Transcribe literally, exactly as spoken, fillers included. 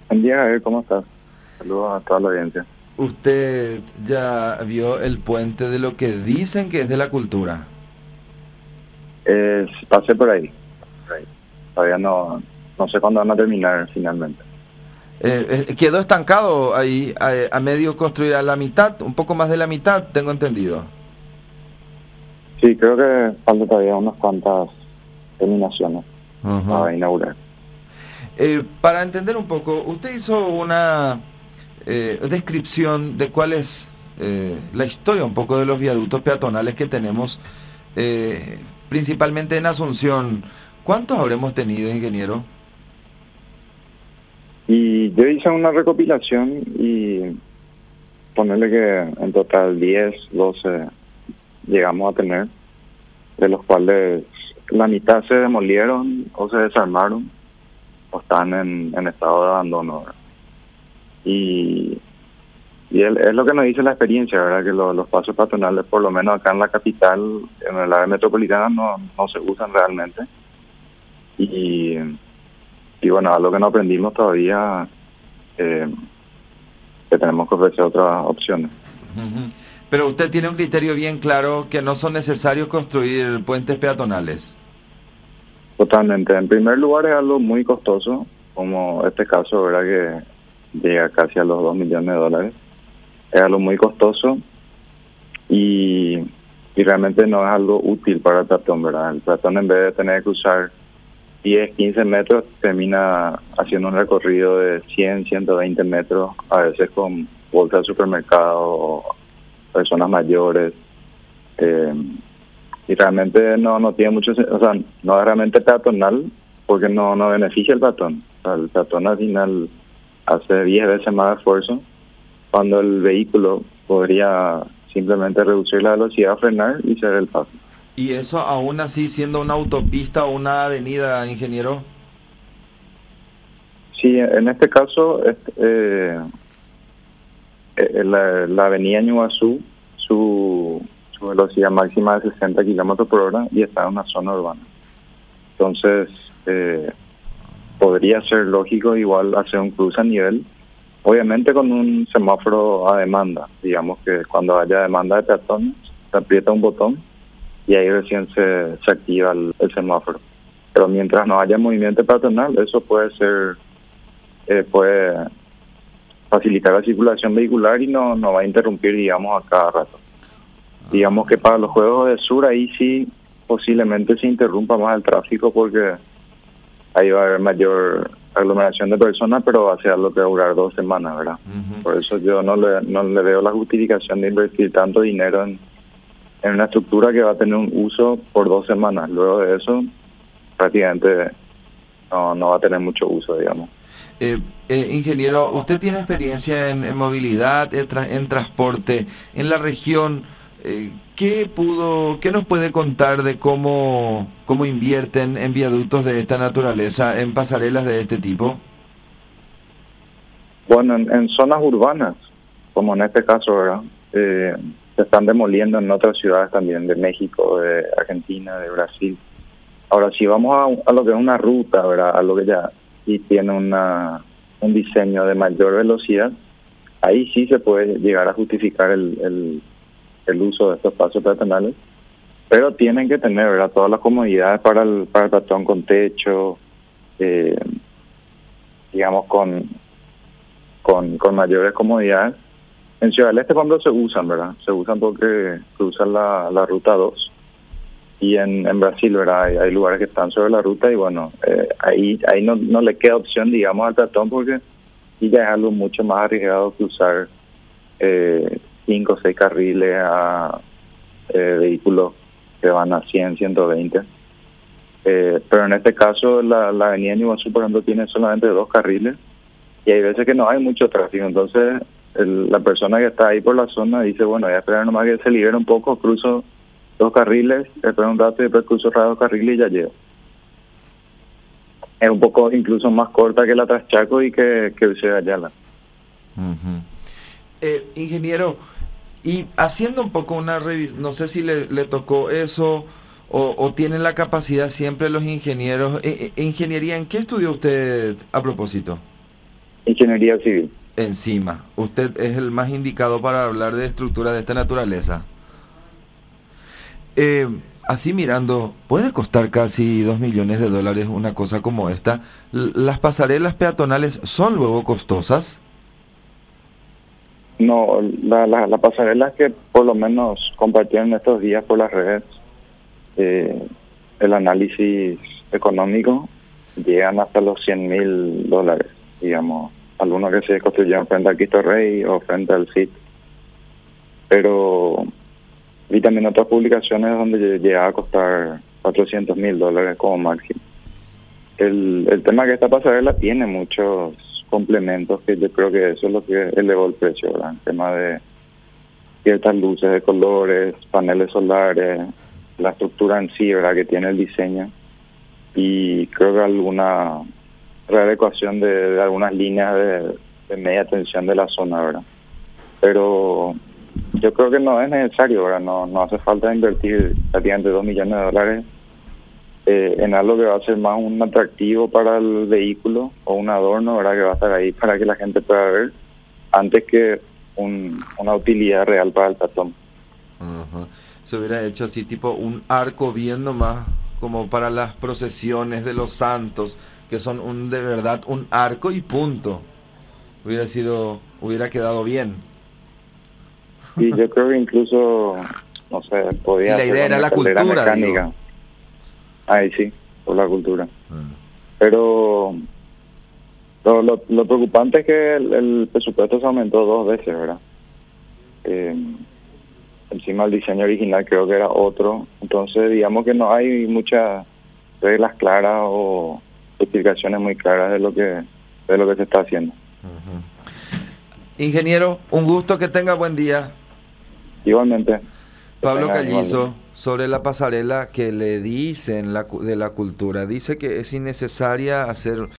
Buen día, Javier, ¿cómo estás? Saludos a toda la audiencia. ¿Usted ya vio el puente de lo que dicen que es de la cultura? Eh, pasé por ahí, por ahí. Todavía no, no sé cuándo van a terminar finalmente. Eh, eh, quedó estancado ahí, a, a medio construir a la mitad, un poco más de la mitad, tengo entendido. Sí, creo que falta todavía unas cuantas terminaciones Ujú. para inaugurar. Eh, para entender un poco, usted hizo una eh, descripción de cuál es eh, la historia un poco de los viaductos peatonales que tenemos, eh, principalmente en Asunción. ¿Cuántos habremos tenido, ingeniero? Y yo hice una recopilación y ponerle que en total diez, doce llegamos a tener, de los cuales la mitad se demolieron o se desarmaron o están en, en estado de abandono, ¿verdad? Y, y es, es lo que nos dice la experiencia, ¿verdad? Que lo, los pasos patronales, por lo menos acá en la capital, en el área metropolitana, no, no se usan realmente. Y, y bueno, algo que no aprendimos todavía, eh, que tenemos que ofrecer otras opciones. Ujú. Pero usted tiene un criterio bien claro que no son necesarios construir puentes peatonales. Totalmente. En primer lugar es algo muy costoso, como este caso, ¿verdad? Que llega casi a los dos millones de dólares. Es algo muy costoso y, y realmente no es algo útil para el peatón, ¿verdad? El peatón, en vez de tener que usar diez, quince metros, termina haciendo un recorrido de cien, ciento veinte metros, a veces con bolsas de supermercado o personas mayores. Eh, y realmente no no tiene mucho, o sea, no es realmente peatonal porque no no beneficia al peatón. O sea, el peatón al final hace diez veces más esfuerzo cuando el vehículo podría simplemente reducir la velocidad, frenar y ceder el paso. Y eso aún así siendo una autopista o una avenida, ingeniero. Sí, en este caso, este, eh, eh, la, la avenida Ñuazú, su, su velocidad máxima es de sesenta kilómetros por hora y está en una zona urbana. Entonces, eh, podría ser lógico igual hacer un cruce a nivel, obviamente con un semáforo a demanda. Digamos que cuando haya demanda de peatones, se aprieta un botón y ahí recién se, se activa el, el semáforo. Pero mientras no haya movimiento peatonal, eso puede ser, eh, puede facilitar la circulación vehicular y no, no va a interrumpir, digamos, a cada rato. Digamos que para los juegos de sur ahí sí posiblemente se interrumpa más el tráfico porque ahí va a haber mayor aglomeración de personas, pero va a ser algo que va a durar dos semanas, ¿verdad? Uh-huh. Por eso yo no le, no le veo la justificación de invertir tanto dinero en, en una estructura que va a tener un uso por dos semanas. Luego de eso, prácticamente no, no va a tener mucho uso, digamos. Eh, eh, ingeniero, usted tiene experiencia en, en movilidad, en, tra- en transporte, en la región. Eh, ¿Qué pudo, qué nos puede contar de cómo, cómo invierten en viaductos de esta naturaleza, en pasarelas de este tipo? Bueno, en, en zonas urbanas, como en este caso, ¿verdad? Eh, se están demoliendo en otras ciudades también, de México, de Argentina, de Brasil. Ahora, si vamos a, a lo que es una ruta, ¿verdad? A lo que ya y tiene una un diseño de mayor velocidad, ahí sí se puede llegar a justificar el, el, el uso de estos pasos peatonales, pero tienen que tener, ¿verdad? Todas las comodidades para el, para el peatón, con techo, eh, digamos, con, con con mayores comodidades. En Ciudad del Este, por ejemplo, se usan, ¿verdad? Se usan porque cruzan la, la ruta dos. Y en, en Brasil, ¿verdad? Hay, hay lugares que están sobre la ruta y bueno, eh, ahí ahí no, no le queda opción, digamos, al peatón porque y ya es algo mucho más arriesgado cruzar eh, cinco o seis carriles a eh, vehículos que van a cien, ciento veinte. Eh, pero en este caso, la, la avenida Ñuazú, por ejemplo, tiene solamente dos carriles y hay veces que no hay mucho tráfico. Entonces, el, la persona que está ahí por la zona dice, bueno, voy a esperar nomás que se libere un poco, cruzo dos carriles, espero un rato y después cruzo otra dos carriles y ya llego. Es un poco incluso más corta que la Traschaco y que, que Ciudad Ayala. Uh-huh. Eh, ingeniero, y haciendo un poco una revisión, no sé si le, le tocó eso o, o tienen la capacidad siempre los ingenieros. Eh, eh, ingeniería, ¿en qué estudió usted a propósito? Ingeniería civil. Encima, usted es el más indicado para hablar de estructuras de esta naturaleza. Eh, así mirando, ¿puede costar casi dos millones de dólares una cosa como esta? L- ¿Las pasarelas peatonales son luego costosas? No, la, la, la pasarela que por lo menos compartieron estos días por las redes, eh, el análisis económico, llegan hasta los cien mil dólares, digamos, algunos que se construyeron frente al Cristo Rey o frente al C I T. Pero vi también otras publicaciones donde llegaba a costar cuatrocientos mil dólares como máximo. El, el tema es que esta pasarela tiene muchos complementos que yo creo que eso es lo que elevó el precio, ¿verdad? El tema de ciertas luces de colores, paneles solares, la estructura en sí, ¿verdad? Que tiene el diseño, y creo que alguna readecuación de, de algunas líneas de, de media tensión de la zona, ¿verdad? Pero yo creo que no es necesario, ¿verdad? No, no hace falta invertir prácticamente dos millones de dólares eh, en algo que va a ser más un atractivo para el vehículo o un adorno, ¿verdad? Que va a estar ahí para que la gente pueda ver, antes que un, una utilidad real para el peatón. Ajá. Se hubiera hecho así, tipo un arco viendo más como para las procesiones de los santos, que son un de verdad un arco y punto. Hubiera sido, hubiera quedado bien. Y yo creo que incluso, no sé, podía Sí, la idea era la cultura, mecánica. digo. Ahí sí, por la cultura. Ah. Pero lo, lo, lo preocupante es que el, el presupuesto se aumentó dos veces, ¿verdad? Eh, encima el diseño original creo que era otro. Entonces, digamos que no hay muchas reglas claras o explicaciones muy claras de lo que de lo que se está haciendo. Uh-huh. Ingeniero, un gusto, que tenga buen día. Igualmente. Pablo Tenga, Callizo, igualmente. sobre la pasarela que le dicen la, de la cultura, dice que es innecesaria hacer